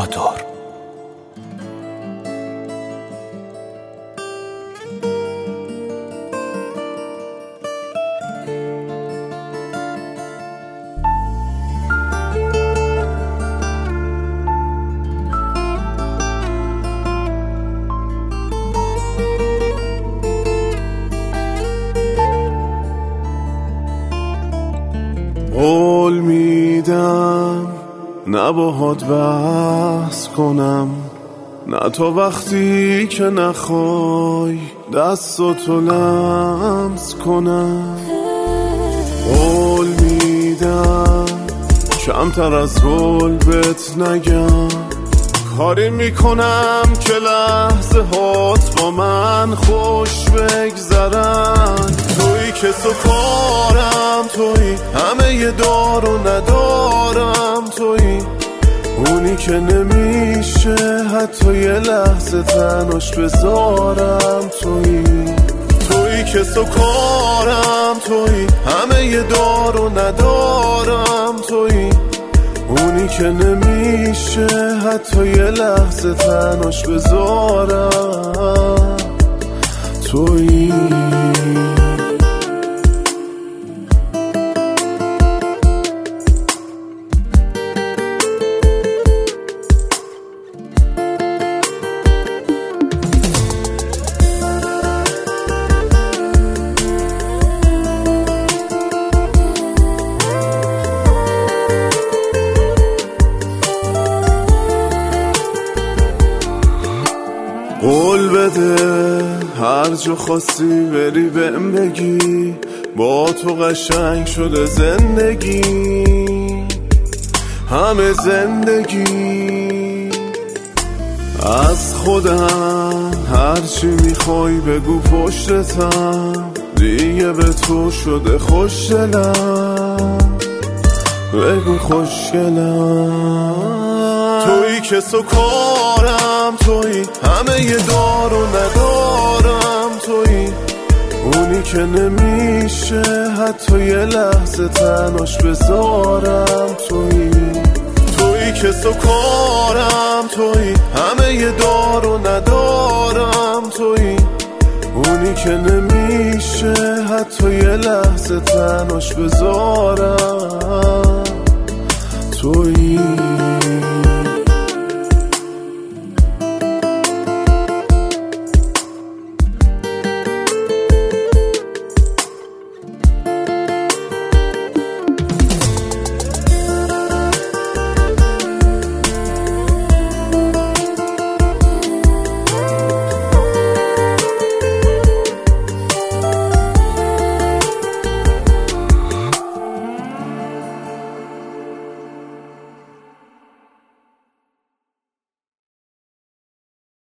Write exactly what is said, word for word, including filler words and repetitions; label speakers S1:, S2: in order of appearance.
S1: وفادار.
S2: قول میدم نه باهات بحث کنم، نه تا وقتی که نخوای دستاتو لمس کنم. قول میدم کمتر از قول بهت نگم، کاری میکنم که لحظه هات با من خوش بگذرن. تویی که سکارم، تویی همه ی دارو ندارم، تویی اونی که نمیشه حتی یه لحظه تنهاش بذارم. تویی تویی که سکارم، تویی همه ی دارو ندارم، تویی اونی که نمیشه حتی یه لحظه تنهاش بذارم. تویی قول بده هر جا خواستی بری بهم بگی، با تو قشنگ شده زندگی، همه زندگی. از خودم هرچی میخوای بگو پشتتم، دیگه به تو شده خوشدلم، بگو خوشگلم. تویی که سکارم، تویی همه ی دارو ندارم، تویی اونی که نمیشه حتی یه لحظه تنهاش بذارم. تویی تویی که سکارم، تویی همه ی دارو ندارم، تویی اونی که نمیشه حتی یه لحظه تنهاش بذارم. تویی